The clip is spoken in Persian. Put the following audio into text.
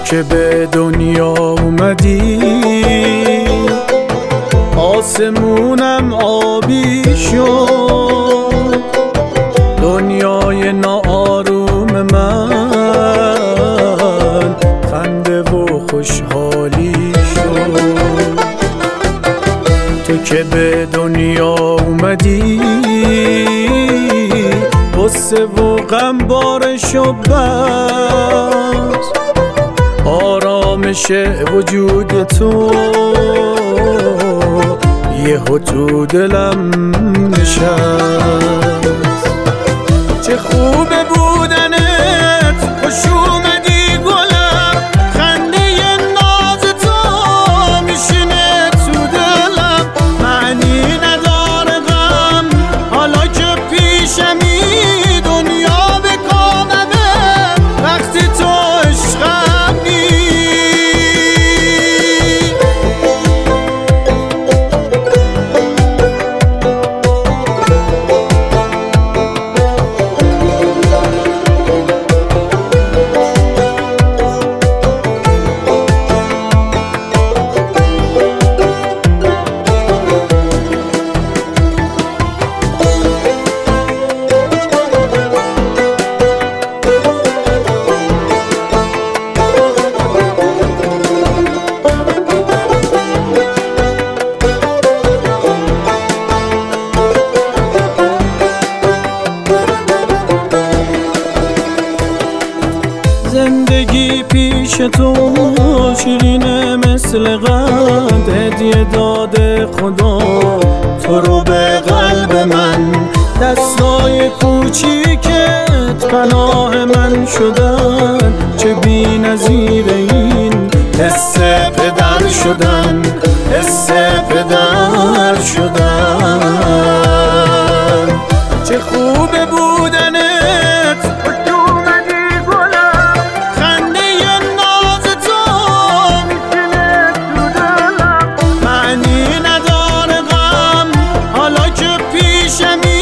که به دنیا اومدی آسمونم آبی شد، دنیای ناآروم من خنده و خوشحالی شد. تو که به دنیا اومدی غصه و غم بارش و بس، آرامش وجود تو یهو تو دلم نشست. چه خوبه بودنت، خوش اومدی گلم، خنده ناز تو میشینه تو دلم، معنی نداره غم حالا که پیشمی، دنیا به کاممه وقتی تو عشقمی. زندگی پیش تو شیرینه مثل قند، هدیه داده خدا تو رو به قلب من، دستای کوچیکت پناه من شدن، چه بی نظیر این حس پدر شدن، حس پدر شدن. چه خوبه بودنت، معنی نداره غم حالا که پیشمی،